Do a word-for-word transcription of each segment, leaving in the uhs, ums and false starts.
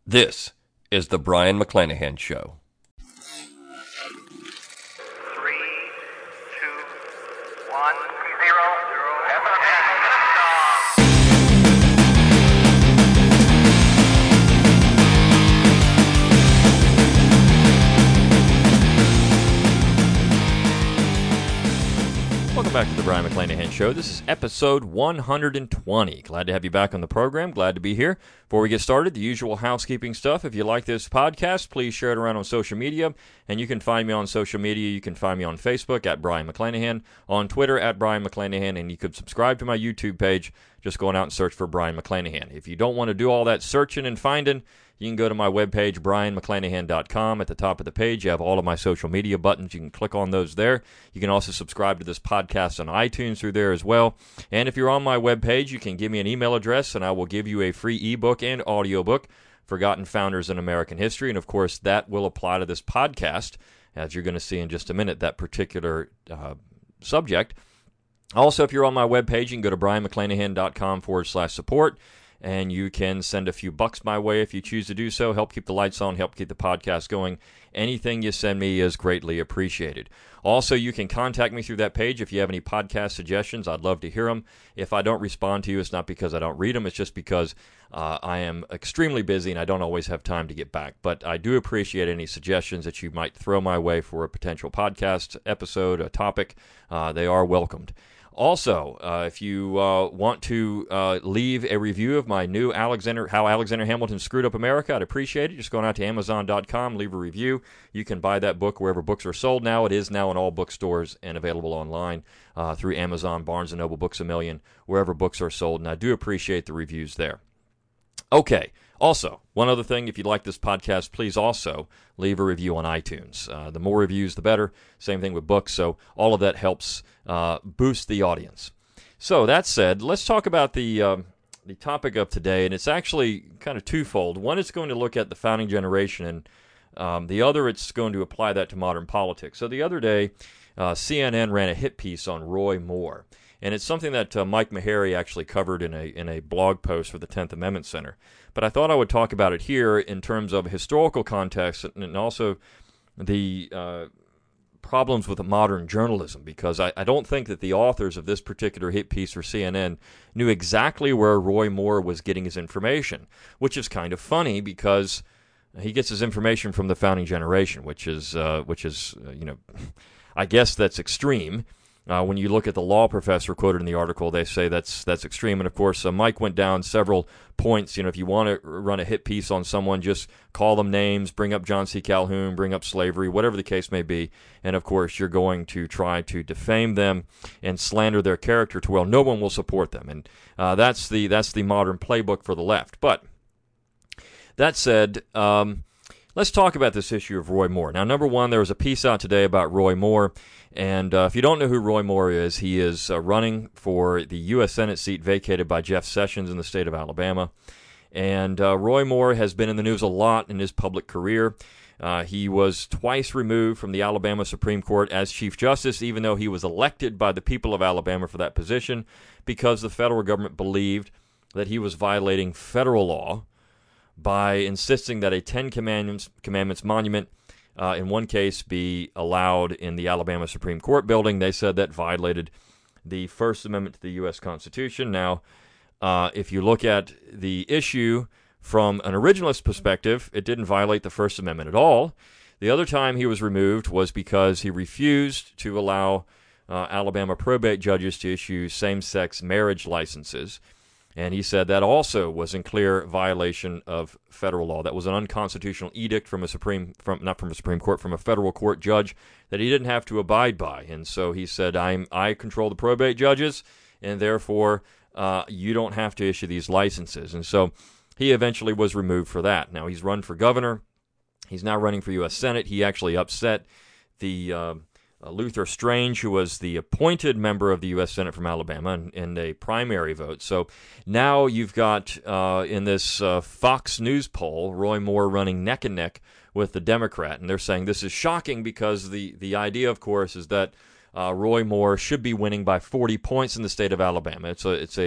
This is the Brion McClanahan Show. Three, two, one, zero, zero, liftoff. Welcome back to the Brion McClanahan Show. This is episode one hundred twenty. Glad to have you back on the program. Glad to be here. Before we get started, the usual housekeeping stuff. If you like this podcast, please share it around on social media. And you can find me on social media. You can find me on Facebook at Brion McClanahan, on Twitter at Brion McClanahan, and you could subscribe to my YouTube page just going out and search for Brion McClanahan. If you don't want to do all that searching and finding, you can go to my webpage, brion mcclanahan dot com. At the top of the page, you have all of my social media buttons. You can click on those there. You can also subscribe to this podcast on iTunes through there as well. And if you're on my webpage, you can give me an email address, and I will give you a free ebook and audiobook, Forgotten Founders in American History. And, of course, that will apply to this podcast, as you're going to see in just a minute, that particular uh, subject. Also, if you're on my webpage, you can go to brion mcclanahan dot com forward slash support. And you can send a few bucks my way if you choose to do so. Help keep the lights on, help keep the podcast going. Anything you send me is greatly appreciated. Also, you can contact me through that page if you have any podcast suggestions. I'd love to hear them. If I don't respond to you, it's not because I don't read them. It's just because uh, I am extremely busy and I don't always have time to get back. But I do appreciate any suggestions that you might throw my way for a potential podcast episode, a topic. Uh, they are welcomed. Also, uh, if you uh, want to uh, leave a review of my new Alexander, How Alexander Hamilton Screwed Up America, I'd appreciate it. Just going out to amazon dot com, leave a review. You can buy that book wherever books are sold now. It is now in all bookstores and available online uh, through Amazon, Barnes and Noble, Books A Million, wherever books are sold, and I do appreciate the reviews there. Okay. Also, one other thing, if you like this podcast, please also leave a review on iTunes. Uh, the more reviews, the better. Same thing with books, so all of that helps uh, boost the audience. So, that said, let's talk about the uh, the topic of today, and it's actually kind of twofold. One, it's going to look at the founding generation, and um, the other, it's going to apply that to modern politics. So, the other day, uh, C N N ran a hit piece on Roy Moore. And it's something that uh, Mike Maharrey actually covered in a in a blog post for the tenth Amendment Center. But I thought I would talk about it here in terms of historical context and also the uh, problems with modern journalism, because I, I don't think that the authors of this particular hit piece for C N N knew exactly where Roy Moore was getting his information, which is kind of funny because he gets his information from the founding generation, which is, uh, which is uh, you know, I guess that's extreme. Uh, when you look at the law professor quoted in the article, they say that's that's extreme. And, of course, uh, Mike went down several points. You know, if you want to run a hit piece on someone, just call them names, bring up John C. Calhoun, bring up slavery, whatever the case may be. And, of course, you're going to try to defame them and slander their character to, well, no one will support them. And uh, that's the that's the modern playbook for the left. But that said, um, let's talk about this issue of Roy Moore. Now, number one, there was a piece out today about Roy Moore. And uh, if you don't know who Roy Moore is, he is uh, running for the U S Senate seat vacated by Jeff Sessions in the state of Alabama. And uh, Roy Moore has been in the news a lot in his public career. Uh, he was twice removed from the Alabama Supreme Court as Chief Justice, even though he was elected by the people of Alabama for that position, because the federal government believed that he was violating federal law by insisting that a Ten Commandments, Commandments monument Uh, in one case, be allowed in the Alabama Supreme Court building. They said that violated the First Amendment to the U S Constitution. Now, uh, if you look at the issue from an originalist perspective, it didn't violate the First Amendment at all. The other time he was removed was because he refused to allow uh, Alabama probate judges to issue same-sex marriage licenses. And he said that also was in clear violation of federal law. That was an unconstitutional edict from a Supreme, from not from a Supreme Court, from a federal court judge that he didn't have to abide by. And so he said, "I'm I control the probate judges, and therefore uh, you don't have to issue these licenses." And so he eventually was removed for that. Now he's run for governor. He's now running for U S Senate. He actually upset the Uh, Uh, Luther Strange, who was the appointed member of the U S Senate from Alabama in, in a primary vote. So now you've got, uh, in this uh, Fox News poll, Roy Moore running neck and neck with the Democrat. And they're saying this is shocking because the, the idea, of course, is that uh, Roy Moore should be winning by forty points in the state of Alabama. It's a, it's a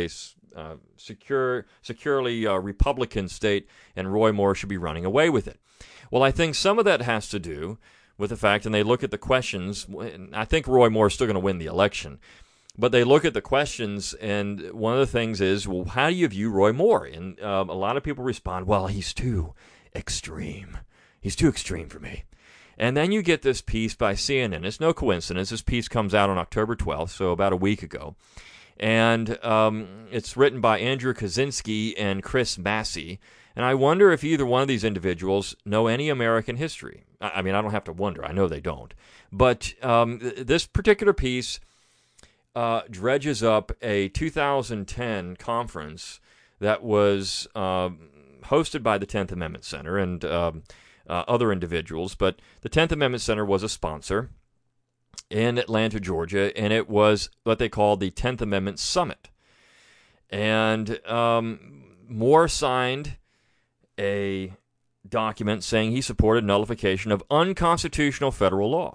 uh, secure, securely uh, Republican state, and Roy Moore should be running away with it. Well, I think some of that has to do with the fact, and they look at the questions, I think Roy Moore is still going to win the election, but they look at the questions, and one of the things is, well, how do you view Roy Moore? And um, a lot of people respond, well, he's too extreme. He's too extreme for me. And then you get this piece by C N N. It's no coincidence. This piece comes out on October twelfth, so about a week ago. And um, it's written by Andrew Kaczynski and Chris Massey. And I wonder if either one of these individuals know any American history. I mean, I don't have to wonder. I know they don't. But um, th- this particular piece uh, dredges up a two thousand ten conference that was uh, hosted by the tenth Amendment Center and um, uh, other individuals. But the tenth Amendment Center was a sponsor in Atlanta, Georgia, and it was what they called the tenth Amendment Summit. And um, Moore signed a document saying he supported nullification of unconstitutional federal law.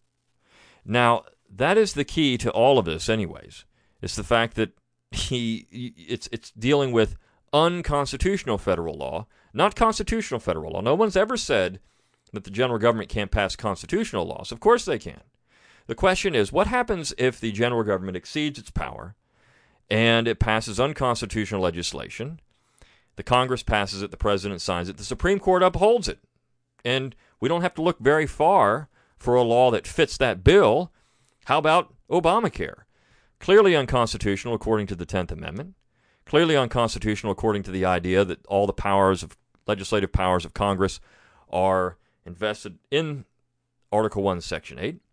Now, that is the key to all of this anyways. It's the fact that he it's it's dealing with unconstitutional federal law, not constitutional federal law. No one's ever said that the general government can't pass constitutional laws. Of course they can. The question is, what happens if the general government exceeds its power and it passes unconstitutional legislation? The Congress passes it, the president signs it, the Supreme Court upholds it. And we don't have to look very far for a law that fits that bill. How about Obamacare? Clearly unconstitutional according to the tenth Amendment. Clearly unconstitutional according to the idea that all the powers of legislative powers of Congress are invested in Article one, Section eight.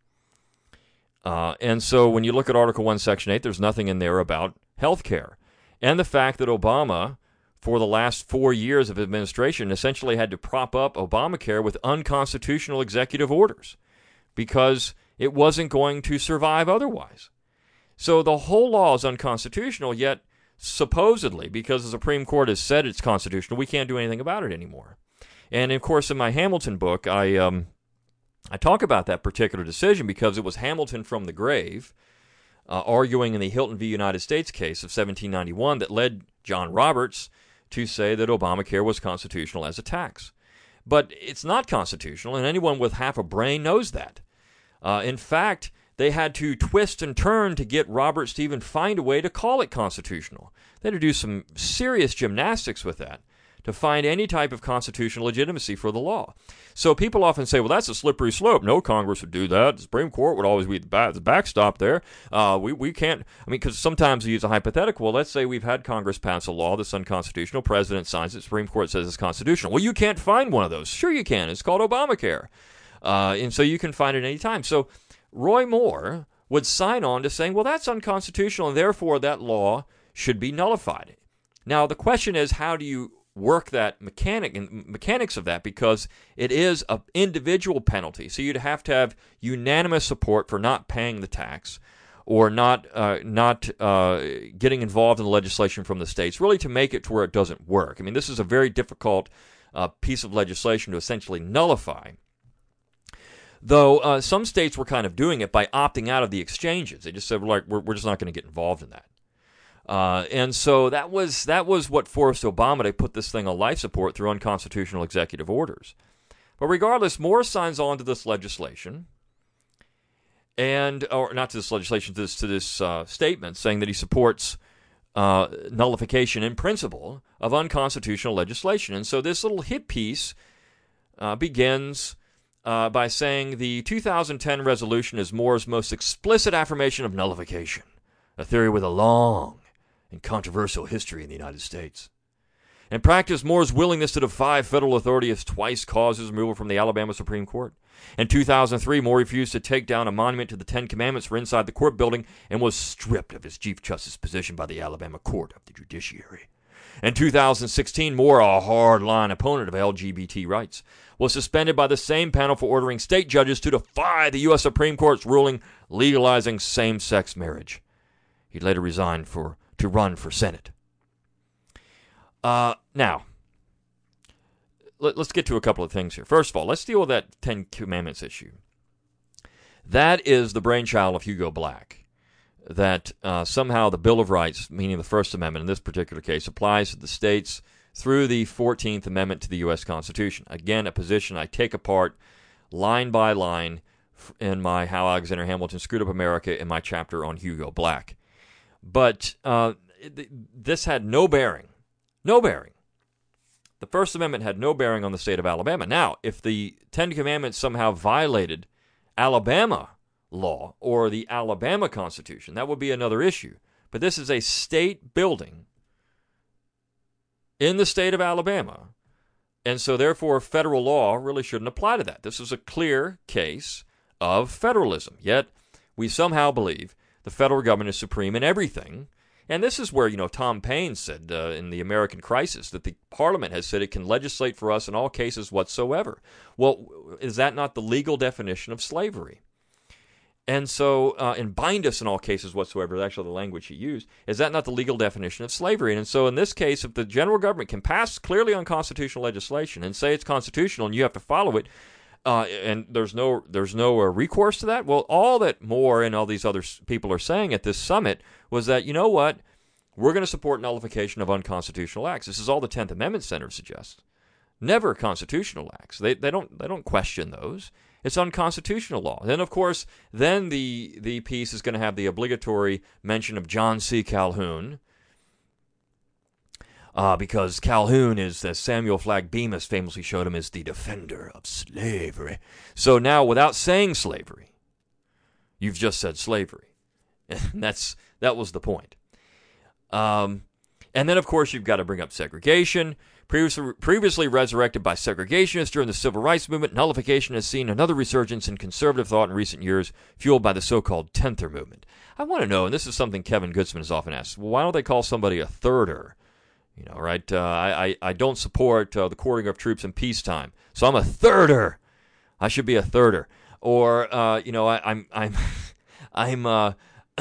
Uh, and so when you look at Article one, Section eight, there's nothing in there about health care. And the fact that Obama, for the last four years of administration, essentially had to prop up Obamacare with unconstitutional executive orders because it wasn't going to survive otherwise. So the whole law is unconstitutional, yet supposedly, because the Supreme Court has said it's constitutional, we can't do anything about it anymore. And, of course, in my Hamilton book, I um, I talk about that particular decision because it was Hamilton from the grave, uh, arguing in the Hilton v. United States case of seventeen ninety-one that led John Roberts to say that Obamacare was constitutional as a tax. But it's not constitutional, and anyone with half a brain knows that. Uh, in fact, they had to twist and turn to get Roberts to even find a way to call it constitutional. They had to do some serious gymnastics with that to find any type of constitutional legitimacy for the law. So people often say, well, that's a slippery slope. No Congress would do that. The Supreme Court would always be the, back, the backstop there. Uh, we, we can't, I mean, because sometimes you use a hypothetical. Well, let's say we've had Congress pass a law that's unconstitutional. President signs it. Supreme Court says it's constitutional. Well, you can't find one of those. Sure you can. It's called Obamacare. Uh, and so you can find it any time. So Roy Moore would sign on to saying, well, that's unconstitutional, and therefore that law should be nullified. Now, the question is, how do you work that mechanic mechanics of that, because it is an individual penalty. So you'd have to have unanimous support for not paying the tax or not uh, not uh, getting involved in the legislation from the states, really to make it to where it doesn't work. I mean, this is a very difficult uh, piece of legislation to essentially nullify. Though uh, some states were kind of doing it by opting out of the exchanges. They just said, well, like, we're, we're just not going to get involved in that. Uh, and so that was that was what forced Obama to put this thing on life support through unconstitutional executive orders. But regardless, Moore signs on to this legislation, and or not to this legislation, to this to this uh, statement saying that he supports uh, nullification in principle of unconstitutional legislation. And so this little hit piece uh, begins uh, by saying the two thousand ten resolution is Moore's most explicit affirmation of nullification, a theory with a long and controversial history in the United States. In practice, Moore's willingness to defy federal authority has twice caused his removal from the Alabama Supreme Court. In two thousand three, Moore refused to take down a monument to the Ten Commandments for inside the court building and was stripped of his Chief Justice position by the Alabama Court of the Judiciary. In two thousand sixteen, Moore, a hard-line opponent of L G B T rights, was suspended by the same panel for ordering state judges to defy the U S Supreme Court's ruling legalizing same-sex marriage. He later resigned for to run for Senate. Uh, now, let, let's get to a couple of things here. First of all, let's deal with that Ten Commandments issue. That is the brainchild of Hugo Black. that uh, somehow the Bill of Rights, meaning the First Amendment in this particular case, applies to the states through the fourteenth Amendment to the U S Constitution. Again, a position I take apart line by line in my How Alexander Hamilton Screwed Up America in my chapter on Hugo Black. But uh, this had no bearing, no bearing. The First Amendment had no bearing on the state of Alabama. Now, if the Ten Commandments somehow violated Alabama law or the Alabama Constitution, that would be another issue. But this is a state building in the state of Alabama, and so therefore federal law really shouldn't apply to that. This is a clear case of federalism, yet we somehow believe the federal government is supreme in everything. And this is where, you know, Tom Paine said uh, in The American Crisis that the Parliament has said it can legislate for us in all cases whatsoever. Well, is that not the legal definition of slavery? And so, uh, and bind us in all cases whatsoever, is actually the language he used. Is that not the legal definition of slavery? And so in this case, if the general government can pass clearly unconstitutional legislation and say it's constitutional and you have to follow it, uh, and there's no there's no uh, recourse to that, well, all that Moore and all these other people are saying at this summit was that, you know what, we're going to support nullification of unconstitutional acts. This is all the tenth Amendment Center suggests. Never constitutional acts. They they don't they don't question those. It's unconstitutional law. Then, of course, then the the piece is going to have the obligatory mention of John C. Calhoun, uh, because Calhoun is, as Samuel Flagg Bemis famously showed him, is the defender of slavery. So now, without saying slavery, you've just said slavery, and that's that was the point. Um, and then, of course, you've got to bring up segregation. Previously, previously resurrected by segregationists during the Civil Rights Movement, nullification has seen another resurgence in conservative thought in recent years, fueled by the so-called Tenther movement. I want to know, and this is something Kevin Gutzman has often asked, well, why don't they call somebody a thirder? You know, right? Uh, I, I I don't support uh, the quartering of troops in peacetime, so I'm a thirder. I should be a thirder. Or, uh, you know, I, I'm I'm I'm. Uh,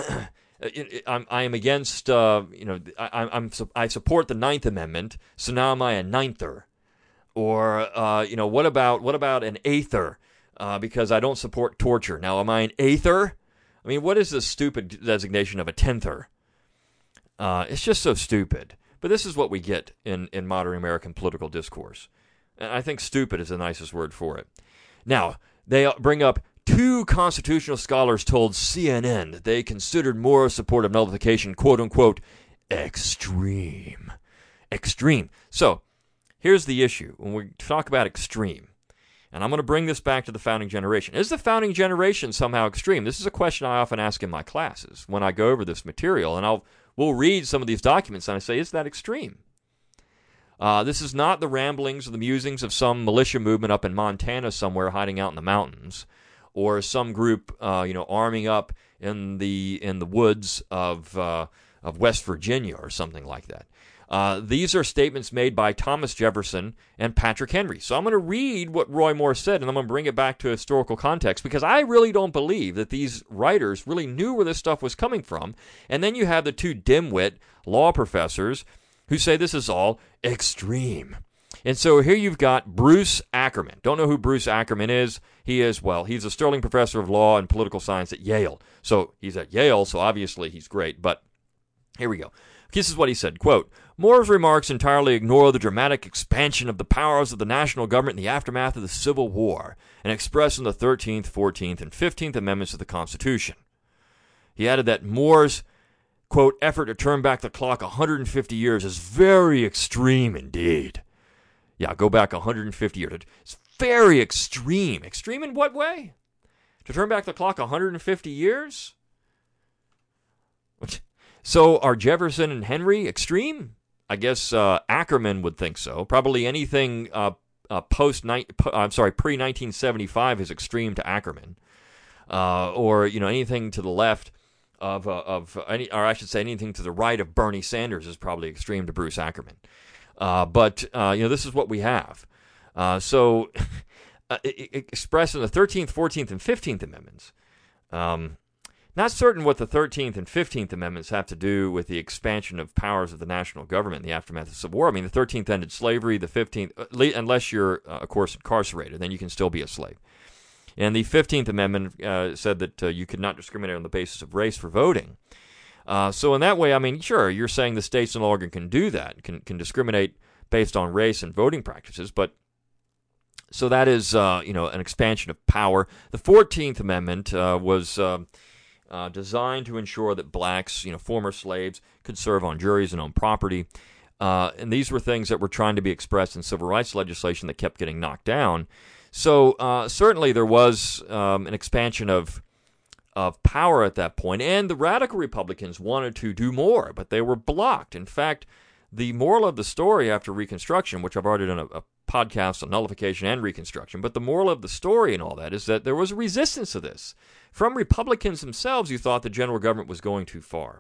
I'm I am against uh, you know I, I'm I support the Ninth Amendment, so now am I a ninether? Or uh, you know what about what about an eighter? Uh, because I don't support torture. Now am I an eighter? I mean, what is this stupid designation of a tenther? Uh, it's just so stupid. But this is what we get in in modern American political discourse, and I think stupid is the nicest word for it. Now they bring up. Two constitutional scholars told C N N that they considered Moore's support of nullification, quote-unquote, extreme. Extreme. So, here's the issue. When we talk about extreme, and I'm going to bring this back to the founding generation. Is the founding generation somehow extreme? This is a question I often ask in my classes when I go over this material, and I'll we'll read some of these documents, and I say, is that extreme? Uh, this is not the ramblings or the musings of some militia movement up in Montana somewhere hiding out in the mountains, or some group, uh, you know, arming up in the in the woods of uh, of West Virginia or something like that. Uh, these are statements made by Thomas Jefferson and Patrick Henry. So I'm going to read what Roy Moore said, and I'm going to bring it back to historical context, because I really don't believe that these writers really knew where this stuff was coming from. And then you have the two dimwit law professors who say this is all extreme. And so here you've got Bruce Ackerman. Don't know who Bruce Ackerman is. He is, well, he's a Sterling Professor of Law and Political Science at Yale. So he's at Yale, so obviously he's great. But here we go. This is what he said, quote, Moore's remarks entirely ignore the dramatic expansion of the powers of the national government in the aftermath of the Civil War and expressed in the thirteenth, fourteenth, and fifteenth Amendments of the Constitution. He added that Moore's, quote, effort to turn back the clock one hundred fifty years is very extreme indeed. Yeah, go back one hundred fifty years. It's very extreme. Extreme in what way? To turn back the clock one hundred fifty years? So are Jefferson and Henry extreme? I guess uh, Ackerman would think so. Probably anything uh, uh, post ni- po- I'm sorry, pre nineteen seventy-five is extreme to Ackerman, uh, or you know anything to the left of uh, of any, or I should say anything to the right of Bernie Sanders is probably extreme to Bruce Ackerman. Uh, but, uh, you know, this is what we have. Uh, so, uh, it, it expressed in the thirteenth, fourteenth, and fifteenth Amendments. Um, not certain what the thirteenth and fifteenth Amendments have to do with the expansion of powers of the national government in the aftermath of the Civil War. I mean, the thirteenth ended slavery, the fifteenth, unless you're, uh, of course, incarcerated, then you can still be a slave. And the fifteenth Amendment uh, said that uh, you could not discriminate on the basis of race for voting. Uh, so in that way, I mean, sure, you're saying the states no longer can do that, can can discriminate based on race and voting practices, but so that is, uh, you know, an expansion of power. The fourteenth Amendment uh, was uh, uh, designed to ensure that blacks, you know, former slaves, could serve on juries and own property. Uh, and these were things that were trying to be expressed in civil rights legislation that kept getting knocked down. So uh, certainly there was um, an expansion of of power at that point, and the radical Republicans wanted to do more, but they were blocked. In fact, the moral of the story after Reconstruction, which I've already done a, a podcast on nullification and Reconstruction, but the moral of the story and all that is that there was a resistance to this. From Republicans themselves, who thought the general government was going too far.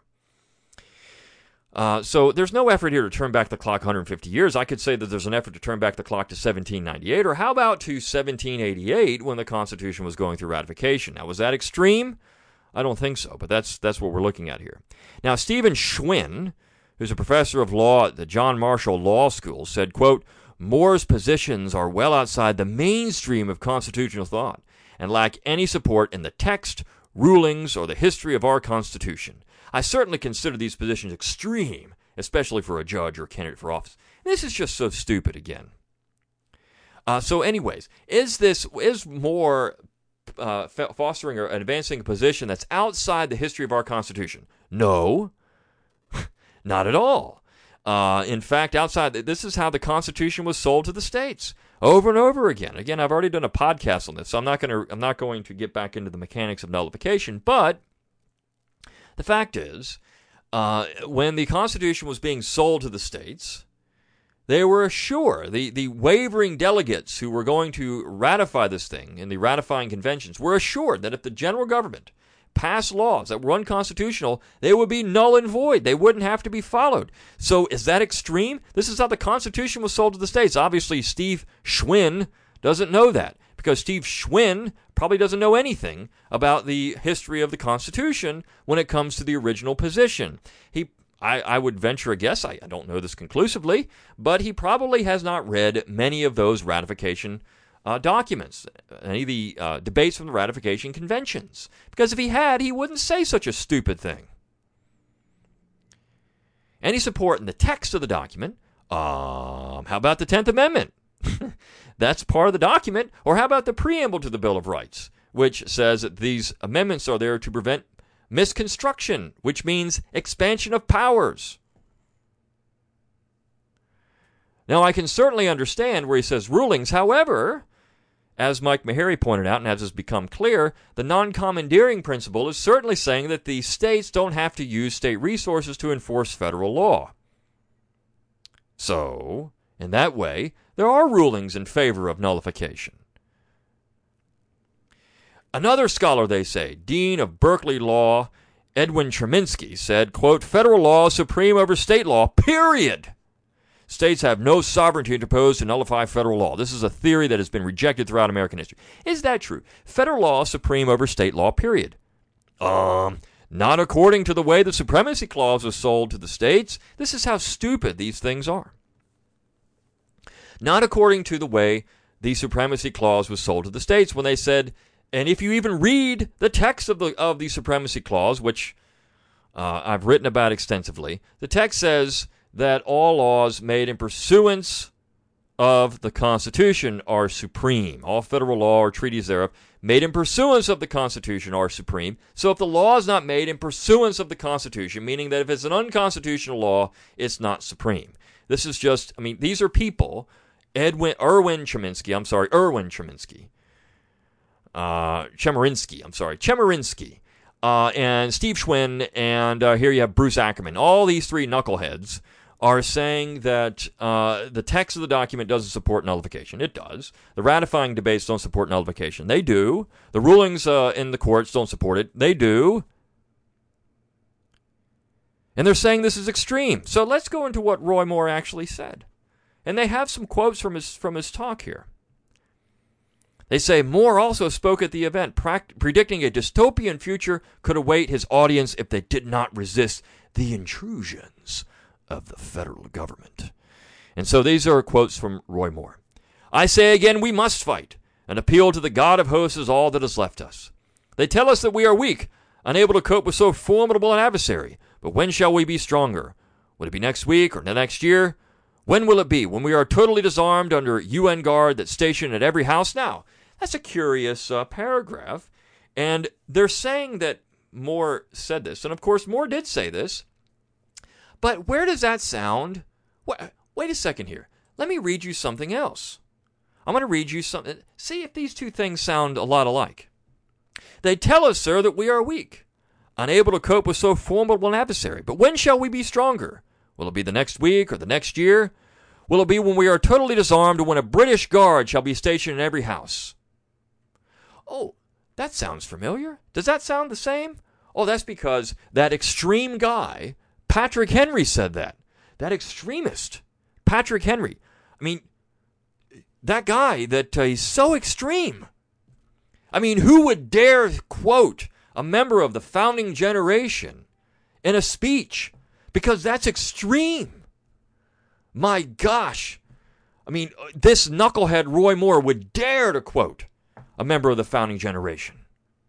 Uh, so there's no effort here to turn back the clock one hundred fifty years. I could say that there's an effort to turn back the clock to seventeen ninety-eight, or how about to seventeen eighty-eight when the Constitution was going through ratification. Now, was that extreme? I don't think so, but that's that's what we're looking at here. Now, Stephen Schwinn, who's a professor of law at the John Marshall Law School, said, quote, Moore's positions are well outside the mainstream of constitutional thought and lack any support in the text, rulings, or the history of our Constitution. I certainly consider these positions extreme, especially for a judge or candidate for office. This is just so stupid again. Uh, so anyways, is this, is Moore uh, fostering or advancing a position that's outside the history of our Constitution? No, not at all. Uh, in fact, outside, this is how the Constitution was sold to the states over and over again. Again, I've already done a podcast on this, so I'm not going to, I'm not going to get back into the mechanics of nullification, but the fact is, uh, when the Constitution was being sold to the states, they were assured, the, the wavering delegates who were going to ratify this thing in the ratifying conventions were assured that if the general government passed laws that were unconstitutional, they would be null and void. They wouldn't have to be followed. So is that extreme? This is how the Constitution was sold to the states. Obviously, Steve Schwinn doesn't know that, because Steve Schwinn probably doesn't know anything about the history of the Constitution when it comes to the original position. He, I, I would venture a guess, I, I don't know this conclusively, but he probably has not read many of those ratification uh, documents, any of the uh, debates from the ratification conventions. Because if he had, he wouldn't say such a stupid thing. Any support in the text of the document? Um, how about the tenth Amendment? That's part of the document. Or how about the preamble to the Bill of Rights, which says that these amendments are there to prevent misconstruction, which means expansion of powers. Now, I can certainly understand where he says rulings. However, as Mike Meharry pointed out, and as has become clear, the non-commandeering principle is certainly saying that the states don't have to use state resources to enforce federal law. So, in that way, there are rulings in favor of nullification. Another scholar, they say, Dean of Berkeley Law, Edwin Chemerinsky, said, quote, federal law is supreme over state law, period. States have no sovereignty to interpose to nullify federal law. This is a theory that has been rejected throughout American history. Is that true? Federal law is supreme over state law, period. Um, not according to the way the Supremacy Clause was sold to the states. This is how stupid these things are. Not according to the way the Supremacy Clause was sold to the states when they said, and if you even read the text of the of the Supremacy Clause, which uh, I've written about extensively, the text says that all laws made in pursuance of the Constitution are supreme. All federal law or treaties thereof made in pursuance of the Constitution are supreme. So if the law is not made in pursuance of the Constitution, meaning that if it's an unconstitutional law, it's not supreme. This is just, I mean, these are people, Edwin, Erwin Chemerinsky, I'm sorry, Erwin Chemerinsky, uh, Chemerinsky, I'm sorry, Chemerinsky, uh, and Steve Schwinn, and uh, here you have Bruce Ackerman. All these three knuckleheads are saying that uh, the text of the document doesn't support nullification. It does. The ratifying debates don't support nullification. They do. The rulings uh, in the courts don't support it. They do. And they're saying this is extreme. So let's go into what Roy Moore actually said. And they have some quotes from his from his talk here. They say, Moore also spoke at the event, pract- predicting a dystopian future could await his audience if they did not resist the intrusions of the federal government. And so these are quotes from Roy Moore. I say again, we must fight. An appeal to the God of hosts is all that is left us. They tell us that we are weak, unable to cope with so formidable an adversary. But when shall we be stronger? Will it be next week or the next year? When will it be? When we are totally disarmed under U N guard that's stationed at every house? Now, that's a curious uh, paragraph. And they're saying that Moore said this. And of course, Moore did say this. But where does that sound? Wait, wait a second here. Let me read you something else. I'm going to read you something. See if these two things sound a lot alike. They tell us, sir, that we are weak, unable to cope with so formidable an adversary. But when shall we be stronger? Will it be the next week or the next year? Will it be when we are totally disarmed or when a British guard shall be stationed in every house? Oh, that sounds familiar. Does that sound the same? Oh, that's because that extreme guy, Patrick Henry, said that. That extremist, Patrick Henry. I mean, that guy that uh, he's so extreme. I mean, who would dare quote a member of the founding generation in a speech? Because that's extreme. My gosh. I mean, this knucklehead Roy Moore would dare to quote a member of the founding generation.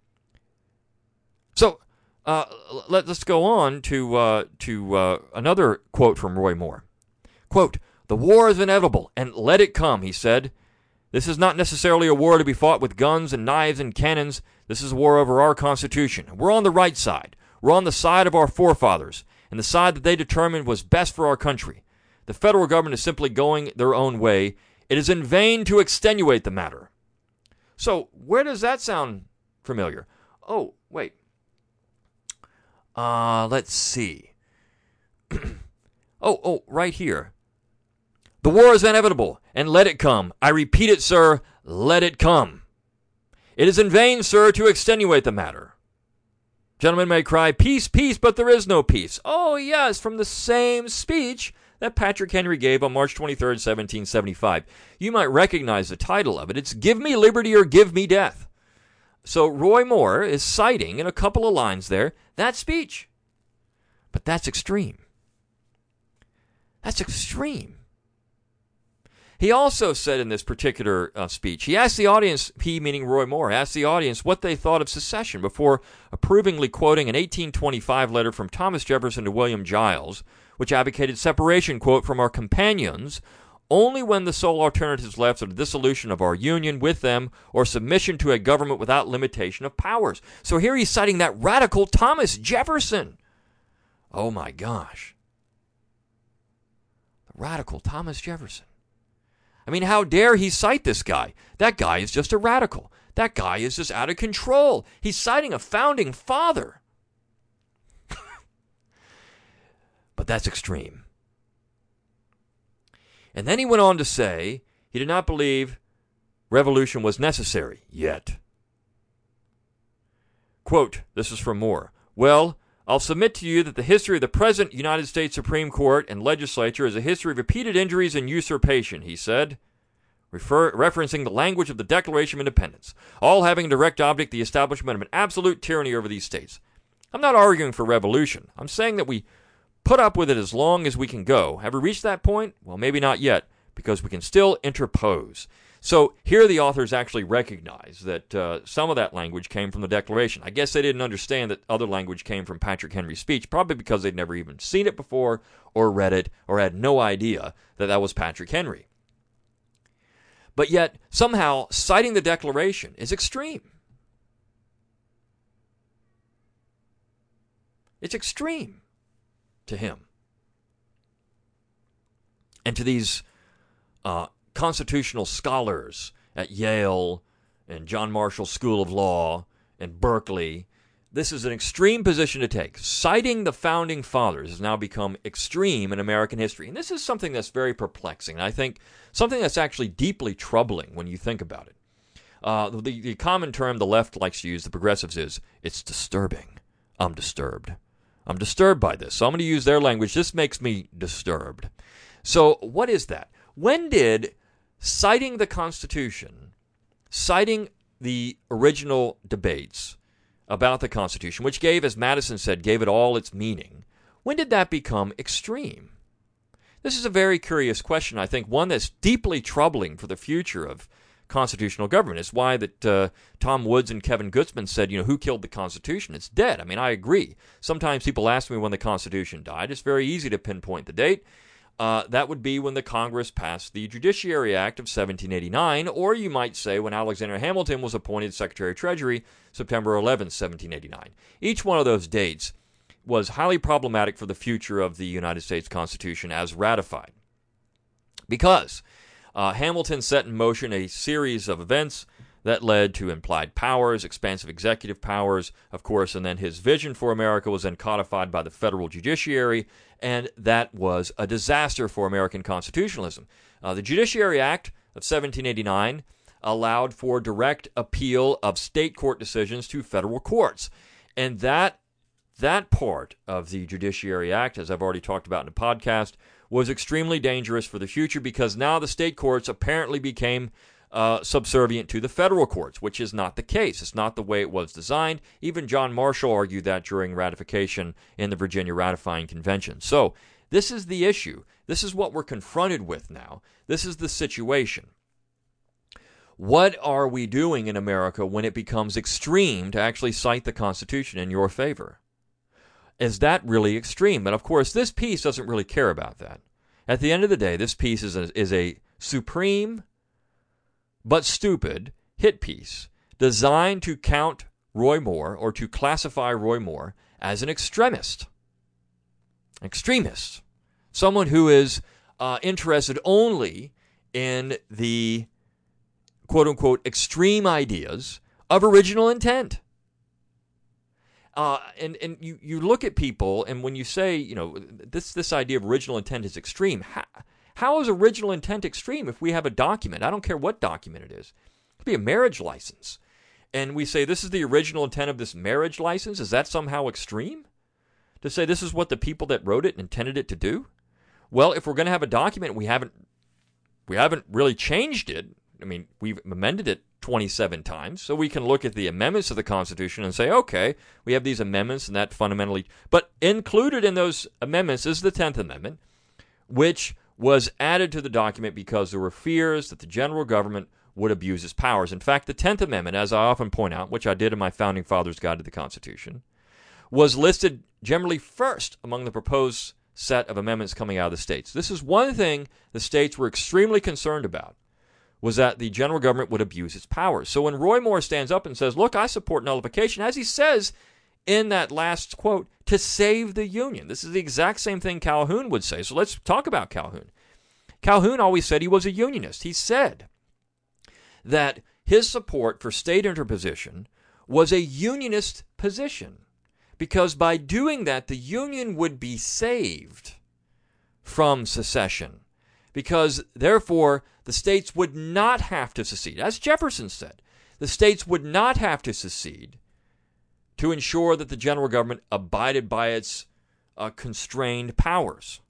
So, uh, let, let's go on to, uh, to uh, another quote from Roy Moore. Quote, "The war is inevitable, and let it come," he said. "This is not necessarily a war to be fought with guns and knives and cannons. This is a war over our Constitution. We're on the right side. We're on the side of our forefathers, and the side that they determined was best for our country. The federal government is simply going their own way. It is in vain to extenuate the matter." So, where does that sound familiar? Oh, wait. Uh, let's see. oh, oh, right here. "The war is inevitable, and let it come. I repeat it, sir, let it come. It is in vain, sir, to extenuate the matter. Gentlemen may cry, peace, peace, but there is no peace." Oh, yes, from the same speech that Patrick Henry gave on March twenty-third, seventeen seventy-five. You might recognize the title of it. It's "Give Me Liberty or Give Me Death." So Roy Moore is citing, in a couple of lines there, that speech. But that's extreme. That's extreme. He also said in this particular uh, speech, he asked the audience, he meaning Roy Moore, asked the audience what they thought of secession before approvingly quoting an eighteen twenty-five letter from Thomas Jefferson to William Giles, which advocated separation, quote, "from our companions only when the sole alternatives left are the dissolution of our union with them or submission to a government without limitation of powers." So here he's citing that radical Thomas Jefferson. Oh my gosh. The radical Thomas Jefferson. I mean, how dare he cite this guy? That guy is just a radical. That guy is just out of control. He's citing a founding father. But that's extreme. And then he went on to say he did not believe revolution was necessary yet. Quote, this is from Moore. "Well, I'll submit to you that the history of the present United States Supreme Court and legislature is a history of repeated injuries and usurpation," he said, refer, referencing the language of the Declaration of Independence, all having a direct object the establishment of an absolute tyranny over these states. I'm not arguing for revolution. I'm saying that we put up with it as long as we can go. Have we reached that point? Well, maybe not yet, because we can still interpose. So here the authors actually recognize that uh, some of that language came from the Declaration. I guess they didn't understand that other language came from Patrick Henry's speech, probably because they'd never even seen it before or read it or had no idea that that was Patrick Henry. But yet, somehow, citing the Declaration is extreme. It's extreme to him. And to these uh, constitutional scholars at Yale and John Marshall School of Law and Berkeley, this is an extreme position to take. Citing the Founding Fathers has now become extreme in American history. And this is something that's very perplexing. And I think something that's actually deeply troubling when you think about it. Uh, the, the common term the left likes to use, the progressives, is, it's disturbing. I'm disturbed. I'm disturbed by this. So I'm going to use their language. This makes me disturbed. So what is that? When did citing the Constitution, citing the original debates about the Constitution, which gave, as Madison said, gave it all its meaning, when did that become extreme? This is a very curious question. I think one that's deeply troubling for the future of constitutional government. It's why that uh, Tom Woods and Kevin Gutzman said, you know, who killed the Constitution? It's dead. I mean, I agree. Sometimes people ask me when the Constitution died. It's very easy to pinpoint the date. Uh, that would be when the Congress passed the Judiciary Act of seventeen eighty-nine, or you might say when Alexander Hamilton was appointed Secretary of Treasury, September eleventh, seventeen eighty-nine. Each one of those dates was highly problematic for the future of the United States Constitution as ratified, because uh, Hamilton set in motion a series of events that led to implied powers, expansive executive powers, of course, and then his vision for America was then codified by the federal judiciary, and that was a disaster for American constitutionalism. Uh, the Judiciary Act of seventeen eighty-nine allowed for direct appeal of state court decisions to federal courts, and that that part of the Judiciary Act, as I've already talked about in the podcast, was extremely dangerous for the future because now the state courts apparently became Uh, subservient to the federal courts, which is not the case. It's not the way it was designed. Even John Marshall argued that during ratification in the Virginia Ratifying Convention. So this is the issue. This is what we're confronted with now. This is the situation. What are we doing in America when it becomes extreme to actually cite the Constitution in your favor? Is that really extreme? But of course, this piece doesn't really care about that. At the end of the day, this piece is a, is a supreme but stupid hit piece designed to count Roy Moore or to classify Roy Moore as an extremist. Extremist. Someone who is uh, interested only in the quote-unquote extreme ideas of original intent. Uh, and and you, you look at people, and when you say, you know, this, this idea of original intent is extreme, how, How is original intent extreme if we have a document? I don't care what document it is. It could be a marriage license. And we say this is the original intent of this marriage license. Is that somehow extreme? To say this is what the people that wrote it intended it to do? Well, if we're going to have a document, we haven't we haven't really changed it. I mean, we've amended it twenty-seven times. So we can look at the amendments of the Constitution and say, okay, we have these amendments and that fundamentally. But included in those amendments is the tenth Amendment, which was added to the document because there were fears that the general government would abuse its powers. In fact, the tenth Amendment, as I often point out, which I did in my Founding Fathers Guide to the Constitution, was listed generally first among the proposed set of amendments coming out of the states. This is one thing the states were extremely concerned about, was that the general government would abuse its powers. So when Roy Moore stands up and says, look, I support nullification, as he says in that last quote, to save the Union. This is the exact same thing Calhoun would say. So let's talk about Calhoun. Calhoun always said he was a Unionist. He said that his support for state interposition was a Unionist position because by doing that, the Union would be saved from secession because, therefore, the states would not have to secede. As Jefferson said, the states would not have to secede to ensure that the general government abided by its uh, constrained powers.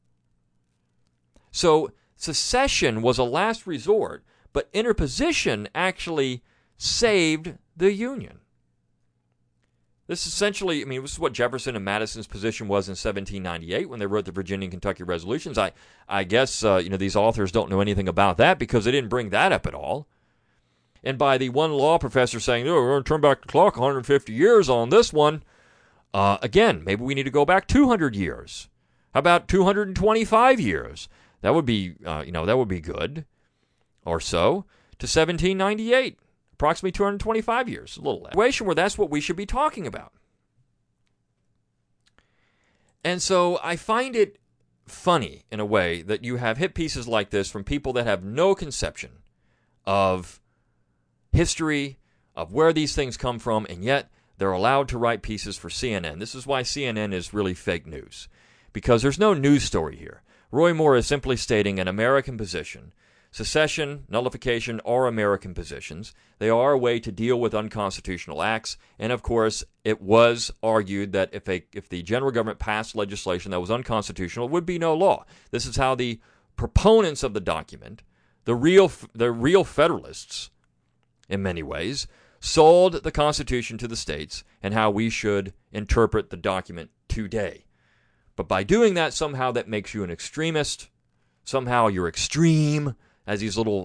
So secession was a last resort, but interposition actually saved the Union. This essentially, I mean, this is what Jefferson and Madison's position was in seventeen ninety-eight when they wrote the Virginia and Kentucky resolutions. I, I guess, uh, you know, these authors don't know anything about that because they didn't bring that up at all. And by the one law professor saying, oh, we're going to turn back the clock one hundred fifty years on this one, uh, again, maybe we need to go back two hundred years. How about two hundred twenty-five years? That would be, uh, you know, that would be good. Or so. To seventeen ninety-eight, approximately two hundred twenty-five years. A little situation where that's what we should be talking about. And so I find it funny, in a way, that you have hit pieces like this from people that have no conception of history, of where these things come from, and yet they're allowed to write pieces for C N N. This is why C N N is really fake news, because there's no news story here. Roy Moore is simply stating an American position. Secession, nullification are American positions. They are a way to deal with unconstitutional acts, and of course, it was argued that if a, if the general government passed legislation that was unconstitutional, it would be no law. This is how the proponents of the document, the real the real Federalists, in many ways, sold the Constitution to the states and how we should interpret the document today. But by doing that, somehow that makes you an extremist. Somehow you're extreme, as these little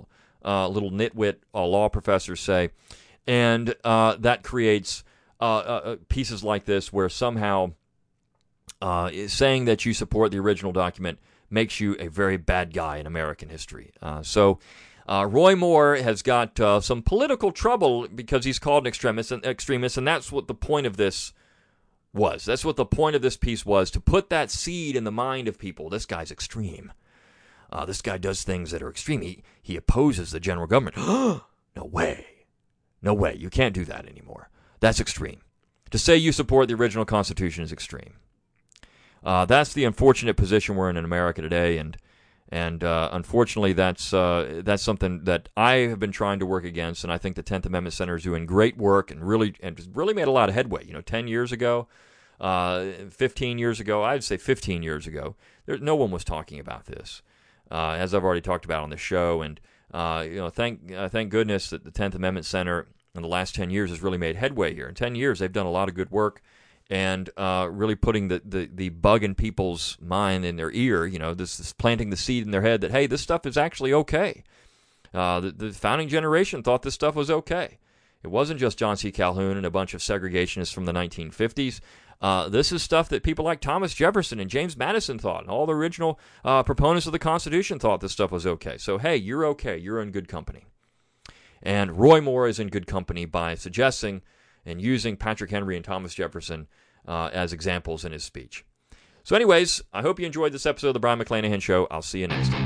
uh, little nitwit uh, law professors say. And uh, that creates uh, uh, pieces like this where somehow uh, saying that you support the original document makes you a very bad guy in American history. Uh, so uh, Roy Moore has got uh, some political trouble because he's called an extremist, and extremist, and that's what the point of this was. That's what the point of this piece was, to put that seed in the mind of people. This guy's extreme. Uh, this guy does things that are extreme. He, he opposes the general government. No way. No way. You can't do that anymore. That's extreme. To say you support the original Constitution is extreme. Uh, that's the unfortunate position we're in in America today, and and uh, unfortunately, that's uh, that's something that I have been trying to work against. And I think the Tenth Amendment Center is doing great work and really and really made a lot of headway. You know, ten years ago, uh, fifteen years ago, I'd say fifteen years ago, there, no one was talking about this, uh, as I've already talked about on the show. And uh, you know, thank uh, thank goodness that the Tenth Amendment Center in the last ten years has really made headway here. In ten years, they've done a lot of good work. And uh, really putting the, the, the bug in people's mind, in their ear, you know, this is planting the seed in their head that, hey, this stuff is actually okay. Uh, the, the founding generation thought this stuff was okay. It wasn't just John C. Calhoun and a bunch of segregationists from the nineteen fifties. Uh, this is stuff that people like Thomas Jefferson and James Madison thought, and all the original uh, proponents of the Constitution thought this stuff was okay. So, hey, you're okay. You're in good company. And Roy Moore is in good company by suggesting and using Patrick Henry and Thomas Jefferson uh, as examples in his speech. So anyways, I hope you enjoyed this episode of the Brion McClanahan Show. I'll see you next time.